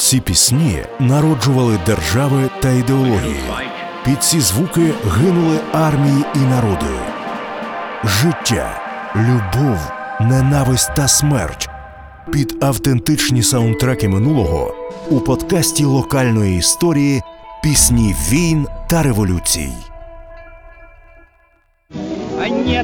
Ці пісні народжували держави та ідеології. Під ці звуки гинули армії і народи. Життя, любов, ненависть та смерть. Під автентичні саундтреки минулого у подкасті локальної історії «Пісні війн та революцій». А нет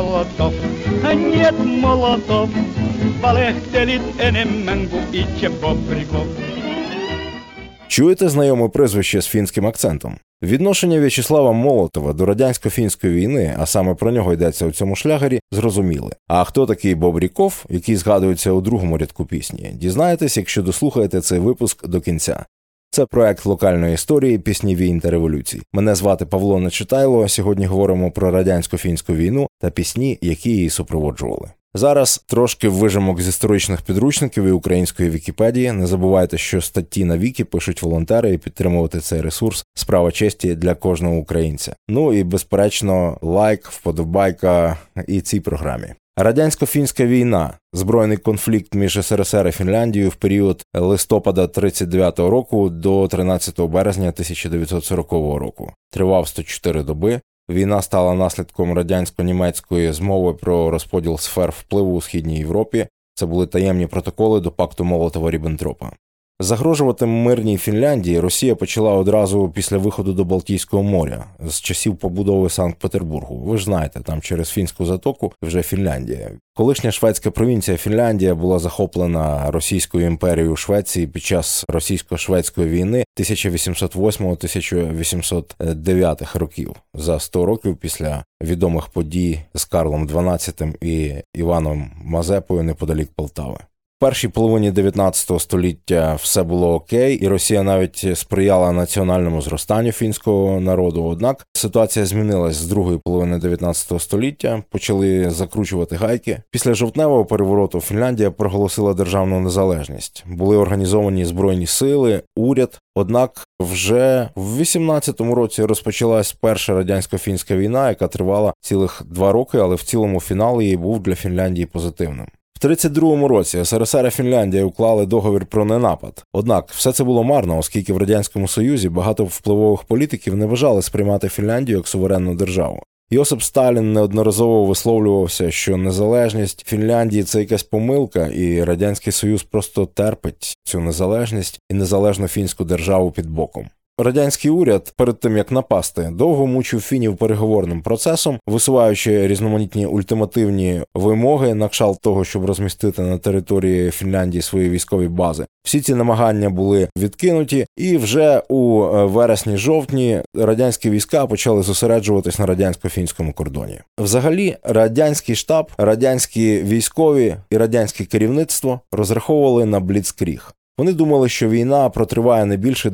молотов, полегче enemmän kuin itse Bobrikov. Чуєте знайоме прізвище з фінським акцентом? Відношення В'ячеслава Молотова до радянсько-фінської війни, а саме про нього йдеться у цьому шлягері, зрозуміли. А хто такий Бобріков, який згадується у другому рядку пісні, дізнаєтесь, якщо дослухаєте цей випуск до кінця. Це проект локальної історії «Пісні війн та революцій». Мене звати Павло Нечитайло, сьогодні говоримо про радянсько-фінську війну та пісні, які її супроводжували. Зараз трошки вижимок з історичних підручників і української Вікіпедії. Не забувайте, що статті на Вікі пишуть волонтери, і підтримувати цей ресурс – справа честі для кожного українця. Ну і, безперечно, лайк, вподобайка і цій програмі. Радянсько-фінська війна – збройний конфлікт між СРСР і Фінляндією в період листопада 1939 року до 13 березня 1940 року. Тривав 104 доби. Війна стала наслідком радянсько-німецької змови про розподіл сфер впливу у Східній Європі. Це були таємні протоколи до пакту Молотова-Ріббентропа. Загрожувати мирній Фінляндії Росія почала одразу після виходу до Балтійського моря, з часів побудови Санкт-Петербургу. Ви ж знаєте, там через Фінську затоку вже Фінляндія. Колишня шведська провінція Фінляндія була захоплена Російською імперією Швеції під час російсько-шведської війни 1808-1809 років, за 100 років після відомих подій з Карлом XII і Іваном Мазепою неподалік Полтави. В першій половині 19 століття все було окей, і Росія навіть сприяла національному зростанню фінського народу. Однак ситуація змінилась з другої половини 19 століття, почали закручувати гайки. Після жовтневого перевороту Фінляндія проголосила державну незалежність. Були організовані збройні сили, уряд. Однак вже в 18-му році розпочалась перша радянсько-фінська війна, яка тривала цілих 2 роки, але в цілому фінал її був для Фінляндії позитивним. В 1932 році СРСР і Фінляндія уклали договір про ненапад. Однак все це було марно, оскільки в Радянському Союзі багато впливових політиків не бажали сприймати Фінляндію як суверенну державу. Йосип Сталін неодноразово висловлювався, що незалежність Фінляндії – це якась помилка, і Радянський Союз просто терпить цю незалежність і незалежну фінську державу під боком. Радянський уряд, перед тим як напасти, довго мучив фінів переговорним процесом, висуваючи різноманітні ультимативні вимоги на кшталт того, щоб розмістити на території Фінляндії свої військові бази. Всі ці намагання були відкинуті, і вже у вересні-жовтні радянські війська почали зосереджуватись на радянсько-фінському кордоні. Взагалі, радянський штаб, радянські військові і радянське керівництво розраховували на бліцкріг. Вони думали, що війна протриває не більше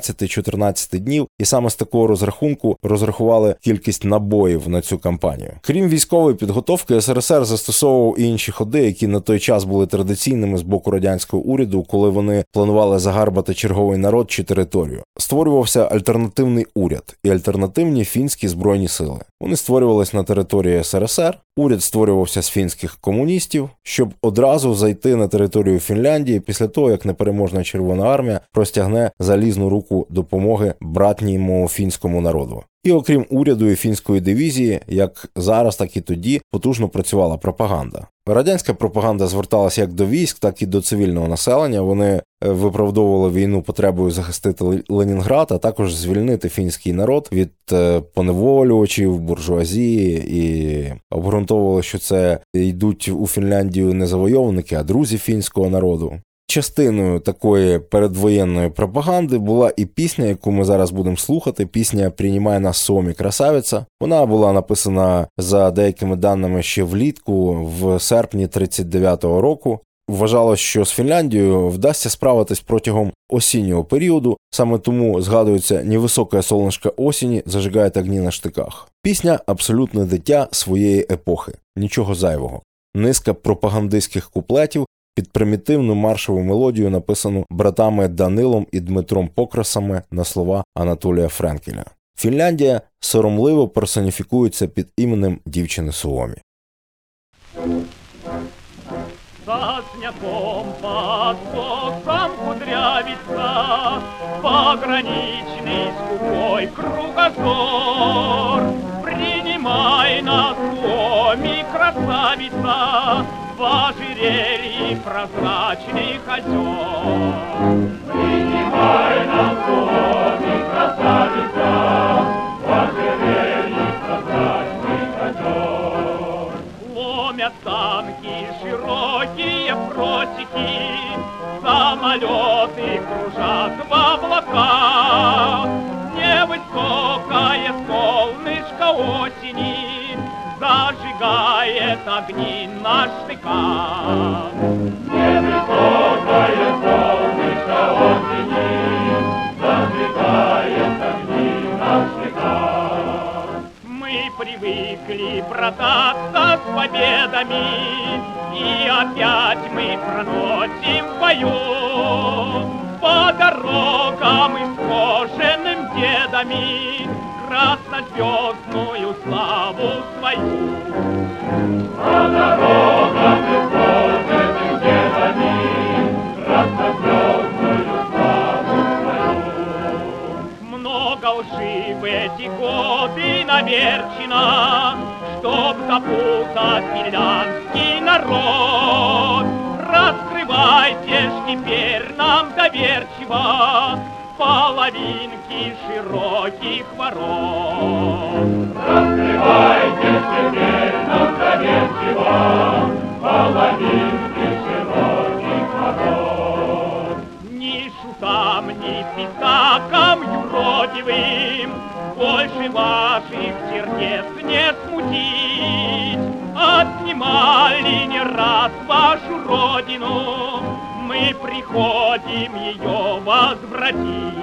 12-14 днів, і саме з такого розрахунку розрахували кількість набоїв на цю кампанію. Крім військової підготовки, СРСР застосовував і інші ходи, які на той час були традиційними з боку радянського уряду, коли вони планували загарбати черговий народ чи територію. Створювався альтернативний уряд і альтернативні фінські збройні сили. Вони створювались на території СРСР, уряд створювався з фінських комуністів, щоб одразу зайти на територію Фінляндії після того, як непереможна Червона армія простягне залізну руку допомоги братньому фінському народу. І окрім уряду і фінської дивізії, як зараз, так і тоді, потужно працювала пропаганда. Радянська пропаганда зверталася як до військ, так і до цивільного населення. Вони виправдовували війну потребою захистити Ленінград, а також звільнити фінський народ від поневолювачів, буржуазії, і обґрунтовували, що це йдуть у Фінляндію не завойовники, а друзі фінського народу. Частиною такої передвоєнної пропаганди була і пісня, яку ми зараз будемо слухати. Пісня «Приймай нас, Suomi, красавиця». Вона була написана, за деякими даними, ще влітку, в серпні 1939 року. Вважалось, що з Фінляндією вдасться справитись протягом осіннього періоду, саме тому згадується «Невисоке солнышко осені зажигає огні на штиках». Пісня – абсолютне дитя своєї епохи, нічого зайвого. Низка пропагандистських куплетів під примітивну маршову мелодію, написану братами Данилом і Дмитром Покрасами на слова Анатолія Френкеля. Фінляндія соромливо персоніфікується під іменем дівчини Суомі. За сняком под соком кудря красавица, пограничный скупой кругозор. Принимай на Суоми, красавица, в ожерелье прозрачных озер. Принимай на Суоми, красавица, в ожерелье прозрачных озер. Ломят танки широкие просеки, самолеты кружат в облаках. Невысокое солнышко осени зажигает огни на штыках. Невысокое солнышко осени зажигает огни на штыках. Мы привыкли брататься с победами, и опять мы проносим в бою по дорогам исхоженным дедами краснозвездную славу свою. По дорогам исхоженным дедами краснозвездную славу свою. Много лжи в эти годы наверчено, чтоб запутать финляндский народ. Раскрывайте ж теперь нам доверчиво половинки широких ворот. Раскрывайте ж теперь нам доверчиво половинки широких ворот. Ни шутам, ни писакам юродивым больше ваших сердец не смутить. Отнимали не раз вашу родину, мы приходим ее возвратить.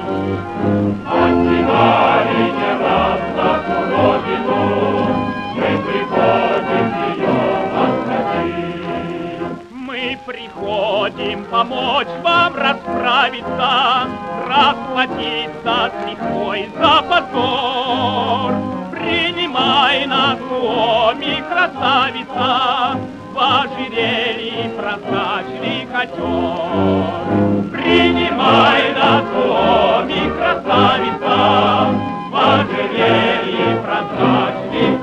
Отнимали не раз нашу родину, мы приходим ее возвратить. Мы приходим помочь вам расправиться, расплатиться с лихвой за позор. Принимай на Суоми, красавица, в ожерелье прозрачных озер. Принимай на Суоми, красавица, в ожерелье прозрачних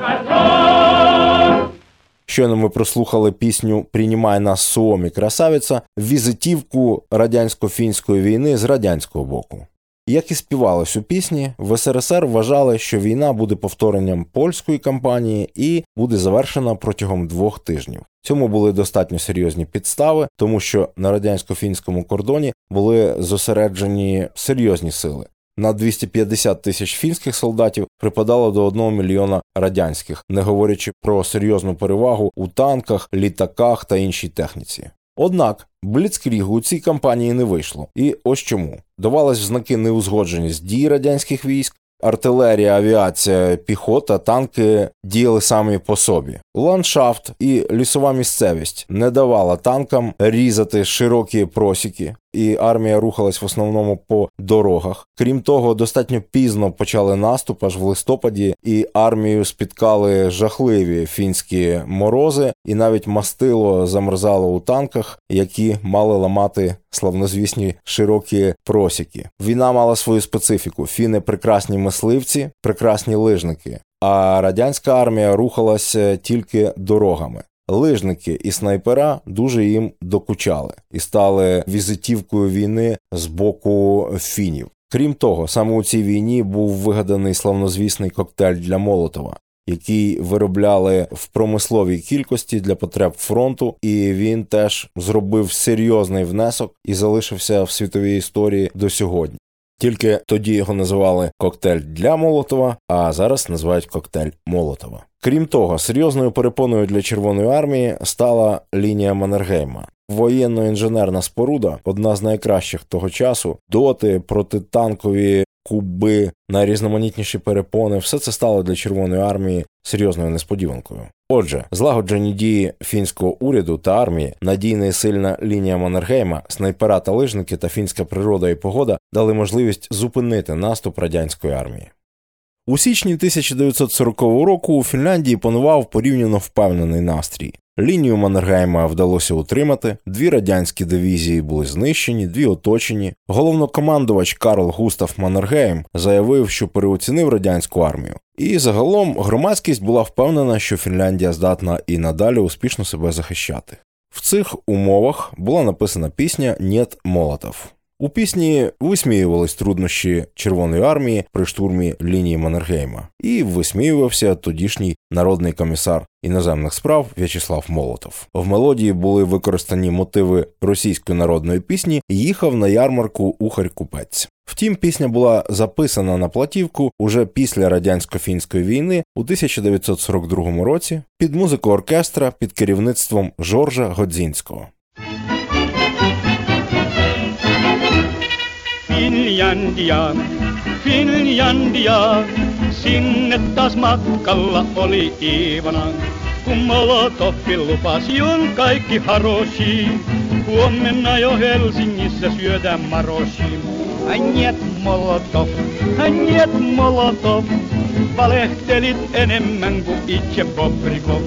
озер. Щойно ми прослухали пісню «Приймай нас, Суомі, красавиця», візитівку радянсько-фінської війни з радянського боку. Як і співалось у пісні, в СРСР вважали, що війна буде повторенням польської кампанії і буде завершена протягом 2 тижнів. Цьому були достатньо серйозні підстави, тому що на радянсько-фінському кордоні були зосереджені серйозні сили. На 250 тисяч фінських солдатів припадало до 1 мільйона радянських, не говорячи про серйозну перевагу у танках, літаках та іншій техніці. Однак бліцкрігу у цій кампанії не вийшло. І ось чому. Давалась в знаки неузгодженість дій радянських військ, артилерія, авіація, піхота, танки діяли самі по собі. Ландшафт і лісова місцевість не давала танкам різати широкі просіки, і армія рухалась в основному по дорогах. Крім того, достатньо пізно почали наступ, аж в листопаді, і армію спіткали жахливі фінські морози, і навіть мастило замерзало у танках, які мали ламати славнозвісні широкі просіки. Війна мала свою специфіку. Фіни – прекрасні мисливці, прекрасні лижники, а радянська армія рухалася тільки дорогами. Лижники і снайпера дуже їм докучали і стали візитівкою війни з боку фінів. Крім того, саме у цій війні був вигаданий славнозвісний коктейль для Молотова, який виробляли в промисловій кількості для потреб фронту, і він теж зробив серйозний внесок і залишився в світовій історії до сьогодні. Тільки тоді його називали коктейль для Молотова, а зараз називають коктейль Молотова. Крім того, серйозною перепоною для Червоної армії стала лінія Маннергейма. Воєнно-інженерна споруда, одна з найкращих того часу, доти, протитанкові куби, найрізноманітніші перепони – все це стало для Червоної армії серйозною несподіванкою. Отже, злагоджені дії фінського уряду та армії, надійна і сильна лінія Маннергейма, снайпера та лижники та фінська природа і погода дали можливість зупинити наступ радянської армії. У січні 1940 року у Фінляндії панував порівняно впевнений настрій. Лінію Маннергейма вдалося утримати, 2 радянські дивізії були знищені, 2 оточені. Головнокомандувач Карл Густав Маннергейм заявив, що переоцінив радянську армію. І загалом громадськість була впевнена, що Фінляндія здатна і надалі успішно себе захищати. В цих умовах була написана пісня «Нєт Молотов». У пісні висміювались труднощі Червоної армії при штурмі лінії Маннергейма. І висміювався тодішній народний комісар іноземних справ В'ячеслав Молотов. В мелодії були використані мотиви російської народної пісні «Їхав на ярмарку ухарь-купець». Втім, пісня була записана на платівку уже після радянсько-фінської війни у 1942 році під музику оркестра під керівництвом Жоржа Годзінського. Finlandia, Finlandia, sinne taas matkalla oli Iivana. Kun Molotovin lupasi on kaikki haroshi, huomenna jo Helsingissä syödään maroshi. Njet Molotov, valehtelit enemmän kuin itse Bobrikov.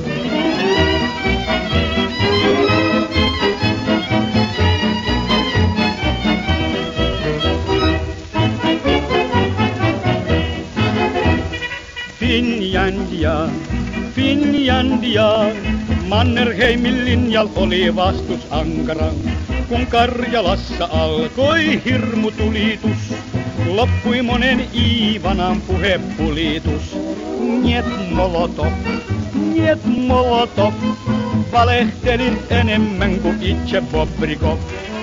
Finlandia, Mannerheimin linjal oli vastus ankara. Kun Karjalassa alkoi hirmutulitus, loppui monen Iivanan puhepulitus. Njet Molotov, valehtelit enemmän kuin itse Bobrikov.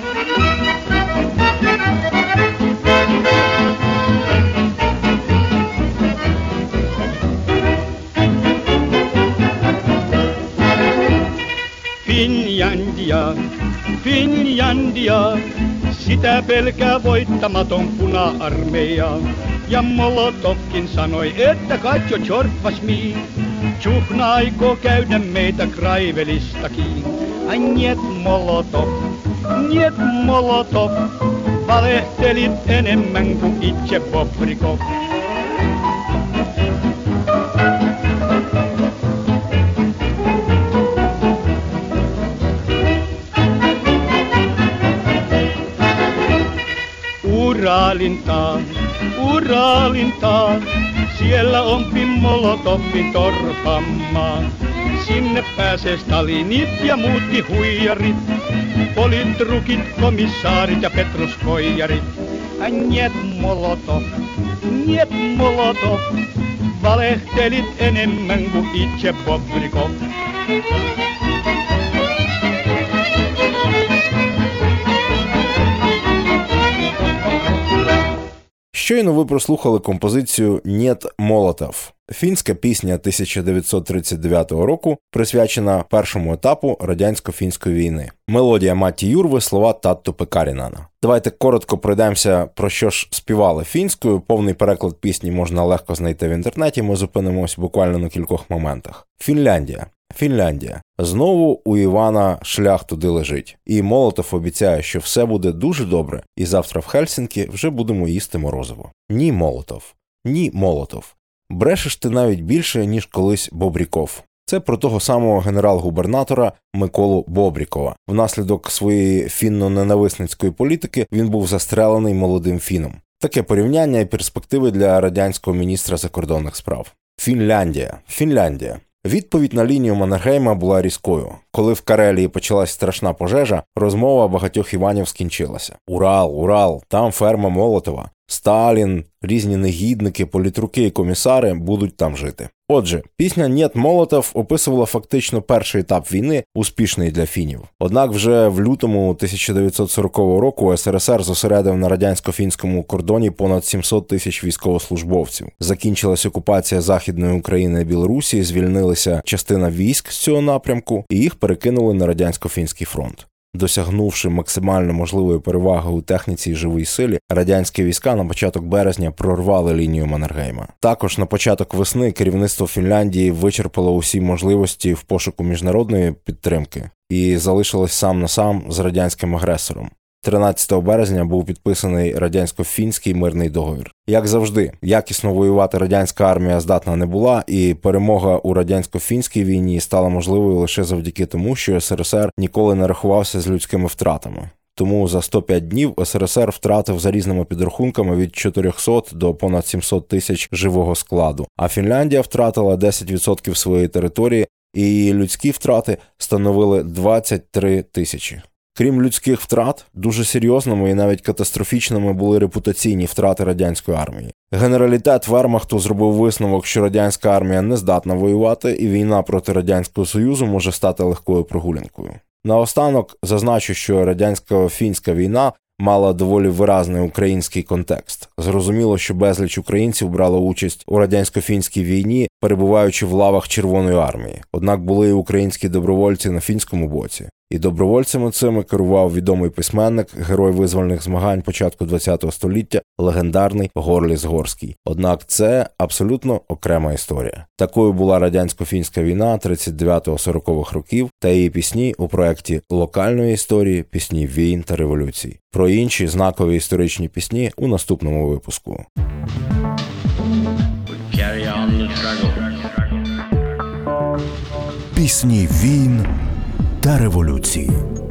Finlandia, sitä pelkää voittamaton puna-armeija. Ja Molotovkin sanoi, että katso tjortvas mi. Tjuhna aikoo käydä meitä Kraivelistakin. Ai njet Molotov, valehtelit enemmän kuin itse Bobrikov. Uralintaan, siellä on Molotovin torpammaa. Sinne pääsee Stalinit ja muutkin huijarit, politrukit, komissaarit ja petruskoijarit. Njet Molotov, valehtelit enemmän kuin itse Bobrikov. Щойно ви прослухали композицію «Нєт Молотов». Фінська пісня 1939 року, присвячена першому етапу радянсько-фінської війни. Мелодія Матті Юрви, слова Татто Пекарінена. Давайте коротко пройдемося, про що ж співали фінською. Повний переклад пісні можна легко знайти в інтернеті, ми зупинимось буквально на кількох моментах. Фінляндія. Знову у Івана шлях туди лежить. І Молотов обіцяє, що все буде дуже добре, і завтра в Хельсінкі вже будемо їсти морозиво. Ні, Молотов. Брешеш ти навіть більше, ніж колись Бобріков. Це про того самого генерал-губернатора Миколу Бобрікова. Внаслідок своєї фінно-ненависницької політики він був застрелений молодим фіном. Таке порівняння і перспективи для радянського міністра закордонних справ. Фінляндія. Відповідь на лінію Маннергейма була різкою. Коли в Карелії почалась страшна пожежа, розмова багатьох Іванів скінчилася. Урал, там ферма Молотова. Сталін, різні негідники, політруки і комісари будуть там жити. Отже, пісня «Нєт Молотов» описувала фактично перший етап війни, успішний для фінів. Однак вже в лютому 1940 року СРСР зосередив на радянсько-фінському кордоні понад 700 тисяч військовослужбовців. Закінчилась окупація Західної України і Білорусі, звільнилася частина військ з цього напрямку і їх перекинули на радянсько-фінський фронт. Досягнувши максимально можливої переваги у техніці і живій силі, радянські війська на початок березня прорвали лінію Маннергейма. Також на початок весни керівництво Фінляндії вичерпало усі можливості в пошуку міжнародної підтримки і залишилось сам на сам з радянським агресором. 13 березня був підписаний радянсько-фінський мирний договір. Як завжди, якісно воювати радянська армія здатна не була, і перемога у радянсько-фінській війні стала можливою лише завдяки тому, що СРСР ніколи не рахувався з людськими втратами. Тому за 105 днів СРСР втратив за різними підрахунками від 400 до понад 700 тисяч живого складу, а Фінляндія втратила 10% своєї території, і її людські втрати становили 23 тисячі. Крім людських втрат, дуже серйозними і навіть катастрофічними були репутаційні втрати радянської армії. Генералітет Вермахту зробив висновок, що радянська армія не здатна воювати, і війна проти Радянського Союзу може стати легкою прогулянкою. Наостанок зазначу, що радянсько-фінська війна мала доволі виразний український контекст. Зрозуміло, що безліч українців брало участь у радянсько-фінській війні, перебуваючи в лавах Червоної армії. Однак були і українські добровольці на фінському боці. І добровольцями цими керував відомий письменник, герой визвольних змагань початку ХХ століття, легендарний Горліс Горський. Однак це абсолютно окрема історія. Такою була радянсько-фінська війна 39-40-х років та її пісні у проєкті локальної історії «Пісні війн та революцій». Про інші знакові історичні пісні у наступному випуску. Пісні війн та революції.